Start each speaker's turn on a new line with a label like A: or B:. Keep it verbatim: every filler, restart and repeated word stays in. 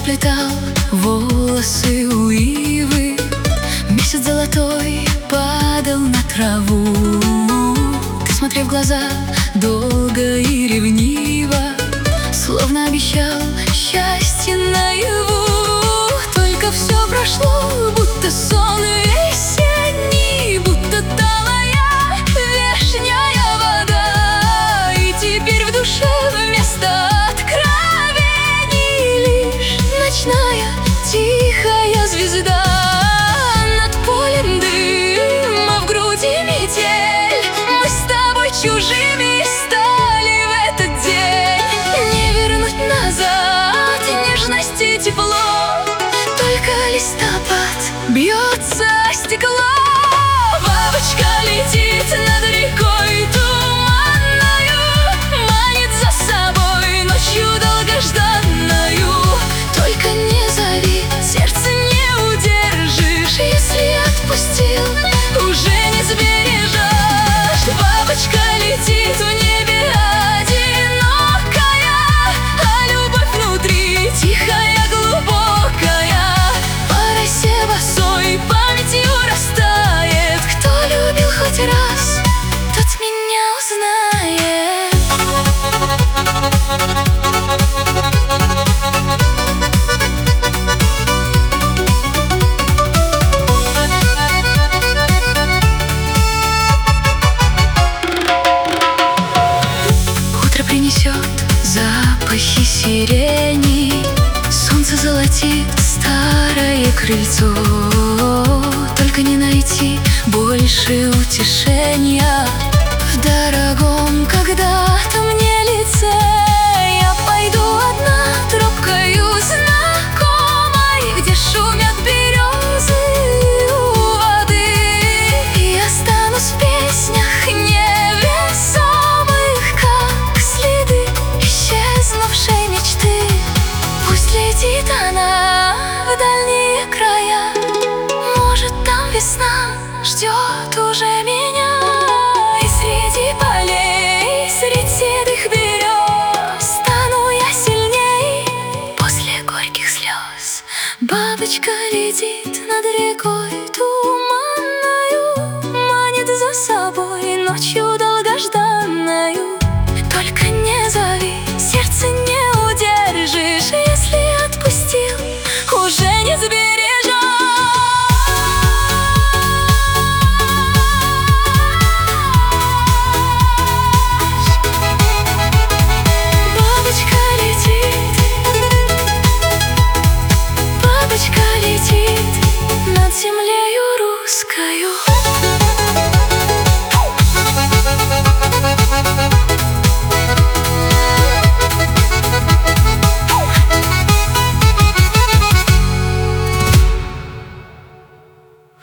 A: заплетал волосы у ивы, месяц золотой падал на траву. Ты смотрел в глаза долго и ревниво, словно обещал счастье наяву. Только все прошло, будто сон весенний, будто талая вешняя вода. И теперь в душе вместо откровений лишь ночная тихая звезда. Над полем дыма, в груди метель, мы с тобой чужими стали в этот день. Не вернуть назад нежность и тепло, только листопад бьется о стекло. Бабочка летит над рекой туманною, манит за собой ночью долгожданною. Только не зови, сердце не удержишь, если отпустил, уже не сбережешь. Бабочка летит в небе одинокая, а любовь внутри тихая, глубокая. По росе босой памятью растает. Кто любил хоть раз, тот меня узнает. Утро принесет запахи сирени, солнце золотит старое крыльцо. Только не найти больше утешения в дорогом когда-то мне лице. Я пойду одна тропкою знакомой, где шумят березы у воды, и останусь в песнях невесомых, как следы исчезнувшей мечты. Пусть летит она в дальние края, может, там весна ждет уже меня. И среди полей, среди седых берез стану я сильней после горьких слез. Бабочка летит над рекой туманною, манит за собой ночью долгожданною. Только не зови, сердце не удержишь, если отпустил, уже не сбережешь. Бабочка летит, бабочка летит над землею русскою.